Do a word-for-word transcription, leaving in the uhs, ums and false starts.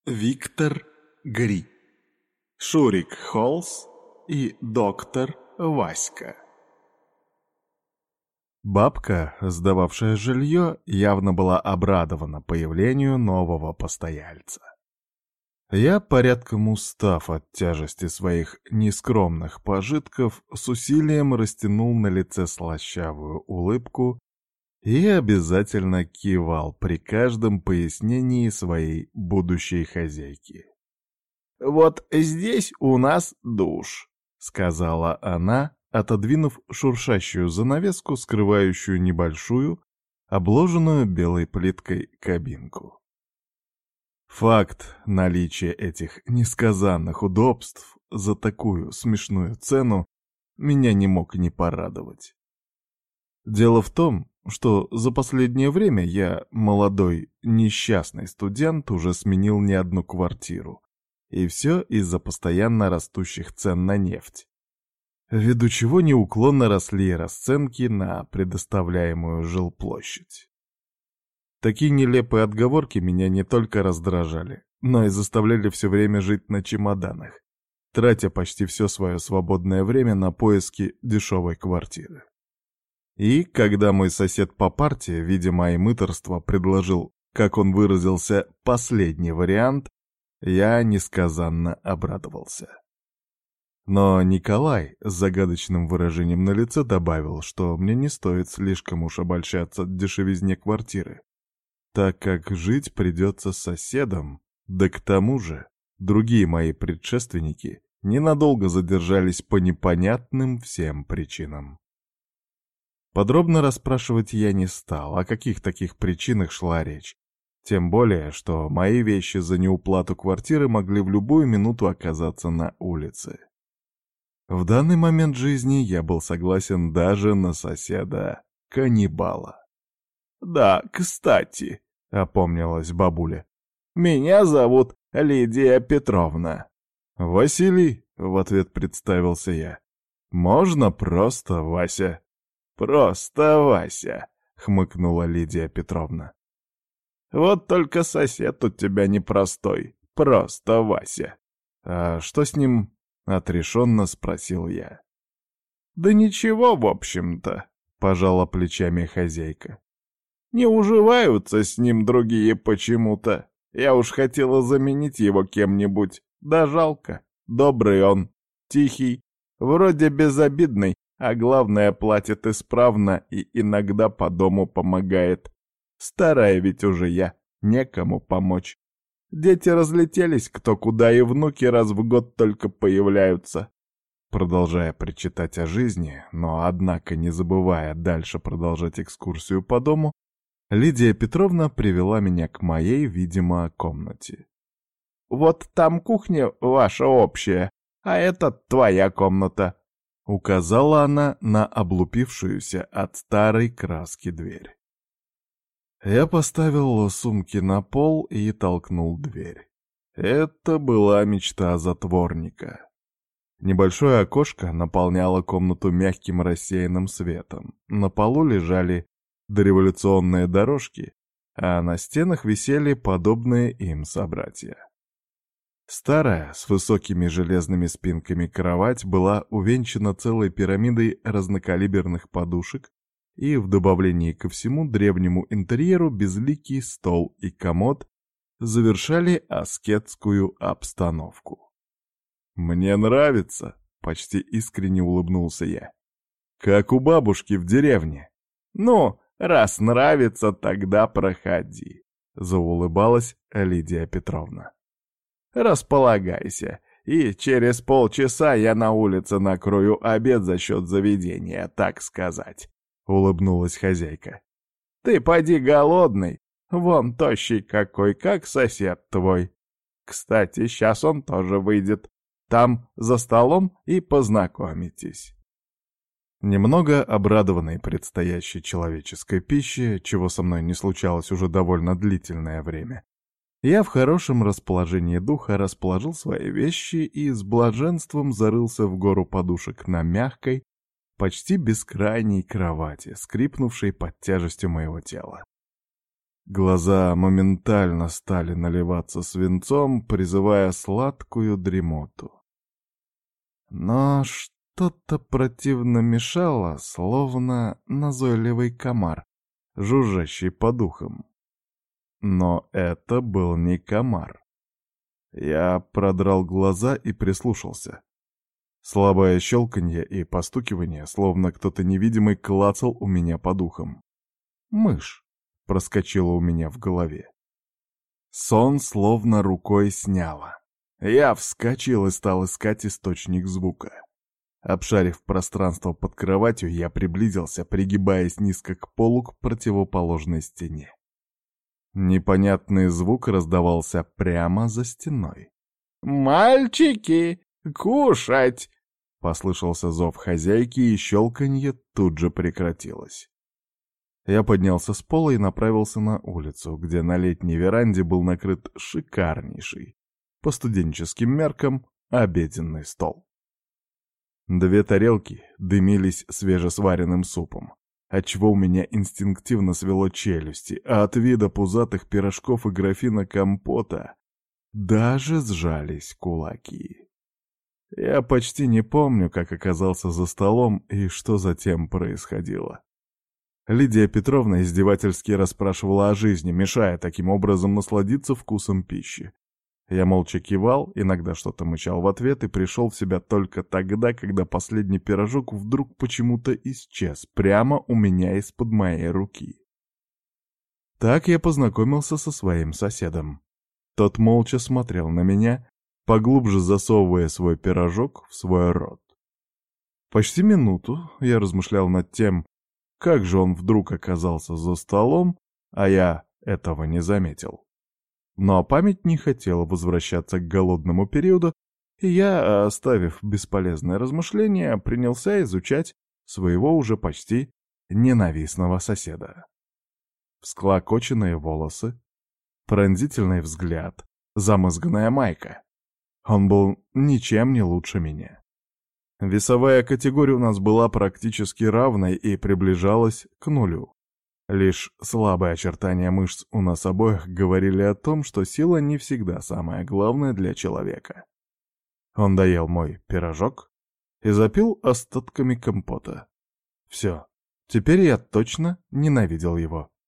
Виктор Гри, Шурик Холс и доктор Васька. Бабка, сдававшая жилье, явно была обрадована появлению нового постояльца. Я, порядком устав от тяжести своих нескромных пожитков, с усилием растянул на лице слащавую улыбку и обязательно кивал при каждом пояснении своей будущей хозяйки. «Вот здесь у нас душ», — сказала она, отодвинув шуршащую занавеску, скрывающую небольшую, обложенную белой плиткой кабинку. Факт наличия этих несказанных удобств за такую смешную цену меня не мог не порадовать. Дело в том, что за последнее время я, молодой, несчастный студент, уже сменил не одну квартиру. И все из-за постоянно растущих цен на нефть, ввиду чего неуклонно росли расценки на предоставляемую жилплощадь. Такие нелепые отговорки меня не только раздражали, но и заставляли все время жить на чемоданах, тратя почти все свое свободное время на поиски дешевой квартиры. И когда мой сосед по парте, видя мои мытарства, предложил, как он выразился, последний вариант, я несказанно обрадовался. Но Николай с загадочным выражением на лице добавил, что мне не стоит слишком уж обольщаться дешевизне квартиры, так как жить придется с соседом, да к тому же другие мои предшественники ненадолго задержались по непонятным всем причинам. Подробно расспрашивать я не стал, о каких таких причинах шла речь. Тем более, что мои вещи за неуплату квартиры могли в любую минуту оказаться на улице. В данный момент жизни я был согласен даже на соседа-каннибала. «Да, кстати», — опомнилась бабуля, — «меня зовут Лидия Петровна». «Василий», — в ответ представился я, — «можно просто Вася». «Просто Вася», — хмыкнула Лидия Петровна. «Вот только сосед у тебя непростой, просто Вася». «А что с ним?» — отрешенно спросил я. «Да ничего, в общем-то», — пожала плечами хозяйка. «Не уживаются с ним другие почему-то. Я уж хотела заменить его кем-нибудь, да жалко. Добрый он, тихий, вроде безобидный, а главное, платит исправно и иногда по дому помогает. Старая ведь уже я, некому помочь. Дети разлетелись кто куда, и внуки раз в год только появляются». Продолжая причитать о жизни, но, однако, не забывая дальше продолжать экскурсию по дому, Лидия Петровна привела меня к моей, видимо, комнате. «Вот там кухня ваша общая, а это твоя комната», — указала она на облупившуюся от старой краски дверь. Я поставил сумки на пол и толкнул дверь. Это была мечта затворника. Небольшое окошко наполняло комнату мягким рассеянным светом. На полу лежали дореволюционные дорожки, а на стенах висели подобные им собратья. Старая, с высокими железными спинками кровать была увенчана целой пирамидой разнокалиберных подушек, и в добавлении ко всему древнему интерьеру безликий стол и комод завершали аскетскую обстановку. «Мне нравится», — почти искренне улыбнулся я. «Как у бабушки в деревне». «Ну, раз нравится, тогда проходи», — заулыбалась Лидия Петровна. «Располагайся, и через полчаса я на улице накрою обед за счет заведения, так сказать», — улыбнулась хозяйка. «Ты поди голодный, вон тощий какой, как сосед твой. Кстати, сейчас он тоже выйдет, там за столом и познакомитесь». Немного обрадованный предстоящей человеческой пище, чего со мной не случалось уже довольно длительное время, я в хорошем расположении духа расположил свои вещи и с блаженством зарылся в гору подушек на мягкой, почти бескрайней кровати, скрипнувшей под тяжестью моего тела. Глаза моментально стали наливаться свинцом, призывая сладкую дремоту. Но что-то противно мешало, словно назойливый комар, жужжащий по духам. Но это был не комар. Я продрал глаза и прислушался. Слабое щелканье и постукивание, словно кто-то невидимый клацал у меня по духам. «Мышь!» — проскочила у меня в голове. Сон словно рукой сняло. Я вскочил и стал искать источник звука. Обшарив пространство под кроватью, я приблизился, пригибаясь низко к полу к противоположной стене. Непонятный звук раздавался прямо за стеной. «Мальчики, кушать!» — послышался зов хозяйки, и щелканье тут же прекратилось. Я поднялся с пола и направился на улицу, где на летней веранде был накрыт шикарнейший, по студенческим меркам, обеденный стол. Две тарелки дымились свежесваренным супом, отчего у меня инстинктивно свело челюсти, а от вида пузатых пирожков и графина компота даже сжались кулаки. Я почти не помню, как оказался за столом и что затем происходило. Лидия Петровна издевательски расспрашивала о жизни, мешая таким образом насладиться вкусом пищи. Я молча кивал, иногда что-то мычал в ответ и пришел в себя только тогда, когда последний пирожок вдруг почему-то исчез прямо у меня из-под моей руки. Так я познакомился со своим соседом. Тот молча смотрел на меня, поглубже засовывая свой пирожок в свой рот. Почти минуту я размышлял над тем, как же он вдруг оказался за столом, а я этого не заметил. Но память не хотела возвращаться к голодному периоду, и я, оставив бесполезное размышление, принялся изучать своего уже почти ненавистного соседа. Всклокоченные волосы, пронзительный взгляд, замызганная майка. Он был ничем не лучше меня. Весовая категория у нас была практически равной и приближалась к нулю. Лишь слабые очертания мышц у нас обоих говорили о том, что сила не всегда самое главное для человека. Он доел мой пирожок и запил остатками компота. Все, теперь я точно ненавидел его.